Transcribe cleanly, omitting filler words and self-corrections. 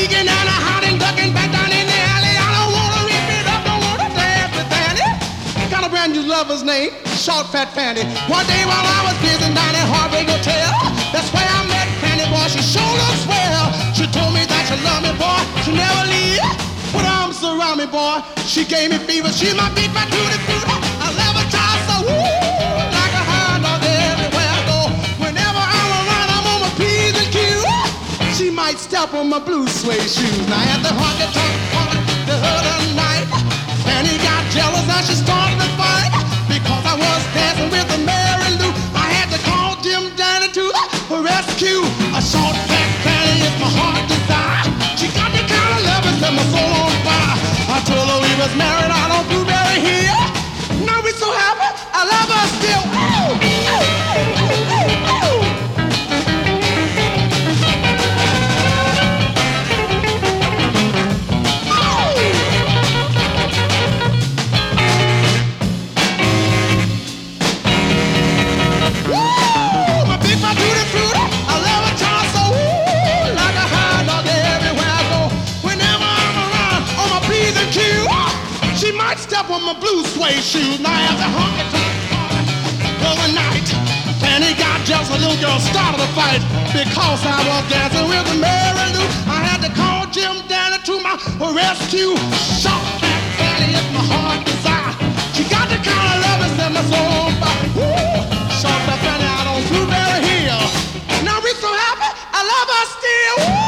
peeking and a hiding, ducking back down in the alley. I don't wanna rip it up, don't wanna dance with Danny. Got a brand new lover's name, Short Fat Fanny. One day while I was visiting down at Heartbreak Hotel, that's where I met Fanny, boy. She sure looks swell. She told me that she loved me, boy. She never leave. Put her arms around me, boy. She gave me fever. She's my big fat tutti frutti. I love her child so like a hound dog everywhere I go. Whenever I'm around, I'm on my P's and Q's. She might step on my blue suede shoes. Now at the honky tonk party the other night, Fanny got jealous and she started to fight because I was dancing with the Mary Lou. I had to call Jim Danny to the rescue. A short fat Fanny is my heart desire. She got the kind of love that set my soul on fire. I told her we was married out on Blueberry Hill. Now we so happy, I love her still. Ooh, ooh, ooh, ooh, ooh. Step on my blue suede shoes. Now at the honky tonk party the other night, Fanny got jealous. A little girl started a fight because I was dancing with the Mary Lou. I had to call Jim Danny to my rescue. Short fat Fanny is my heart desire. She got the kind of love that set my soul on fire. Woo! Short fat Fanny out on Blueberry Hill. Now we so happy, I love her still. Woo!